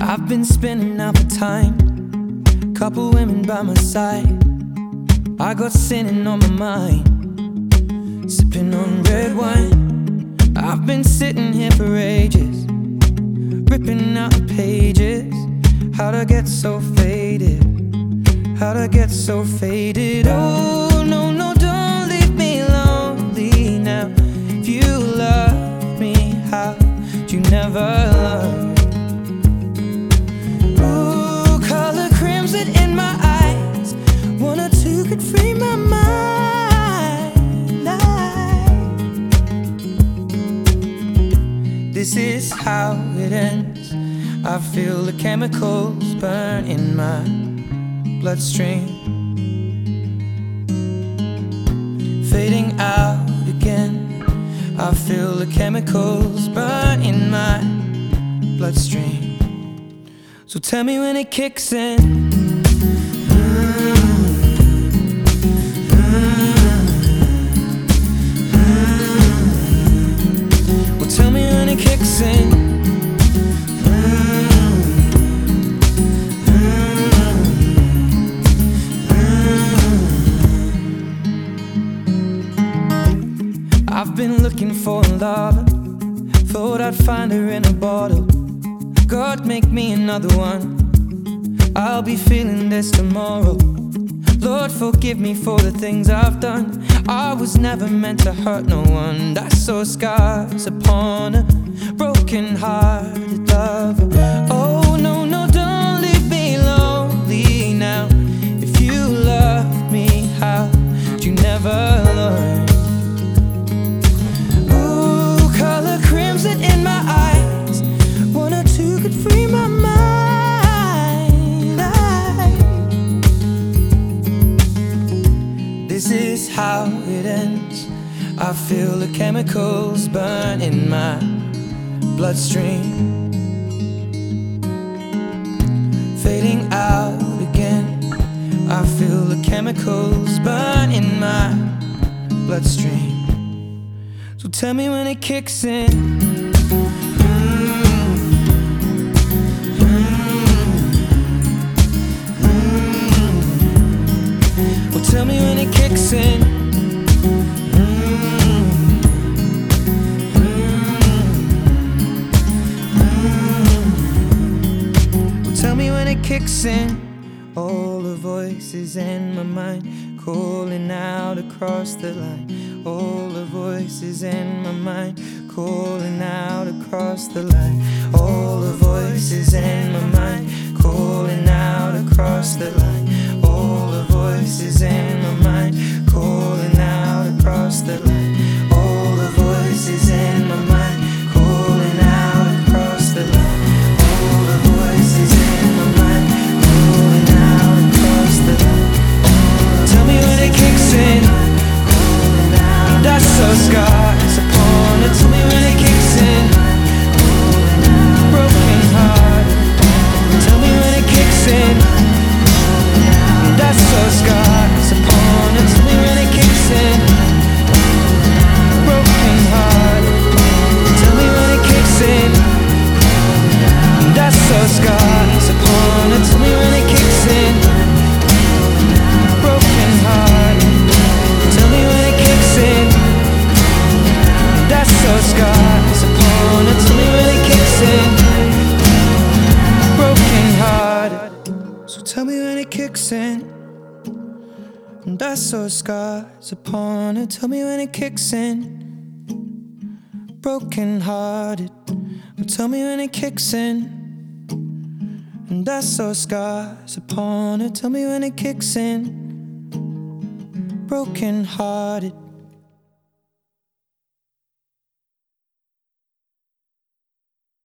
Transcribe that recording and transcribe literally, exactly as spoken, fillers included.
I've been spending out the time, couple women by my side. I got sinning on my mind, sipping on red wine. I've been sitting here for ages, ripping out the pages. How'd I get so faded? How'd I get so faded? Oh, no, no, don't leave me lonely now. If you love me, how'd you never love? Ooh, color crimson in my eyes. One or two could free my mind. This is how it ends. I feel the chemicals burn in my bloodstream, fading out again. I feel the chemicals burn in my bloodstream. So tell me when it kicks in. Well, tell me when it kicks in. I've been looking for a lover, thought I'd find her in a bottle. God, make me another one. I'll be feeling this tomorrow. Lord, forgive me for the things I've done. I was never meant to hurt no one. I saw scars upon a broken-hearted lover. Oh, no, no, don't leave me lonely now. If you love me, how'd you never learn? Crimson in my eyes, one or two could free my mind. This is how it ends. I feel the chemicals burn in my bloodstream, fading out again. I feel the chemicals burn in my bloodstream. So tell me when it kicks in. Well, tell me when it kicks in. Well, tell me when it kicks in. All the voices in my mind calling out across the line. All the voices in my mind calling out across the line. All the voices in my mind calling out across the line. All the voices in my mind calling out across the line. All the voices in my mind calling out across the line. All the voices in my mind calling out across the line. Tell me when it kicks in. That's so scars upon it. Tell me when it kicks in. Broken heart. Tell me when it kicks in. That's so scars upon it. Tell me when it kicks in. Broken heart. Tell me when it kicks in. That's so scars upon it. Tell me when it kicks in. Broken heart. Tell me when it kicks in. That's so scars upon it. Tell me when it kicks in. Broken hearted. So tell me when it kicks in. That's so scars upon it. Tell me when it kicks in. Broken hearted. Tell me when it kicks in. And that's so scars upon it. Tell me when it kicks in. Broken hearted.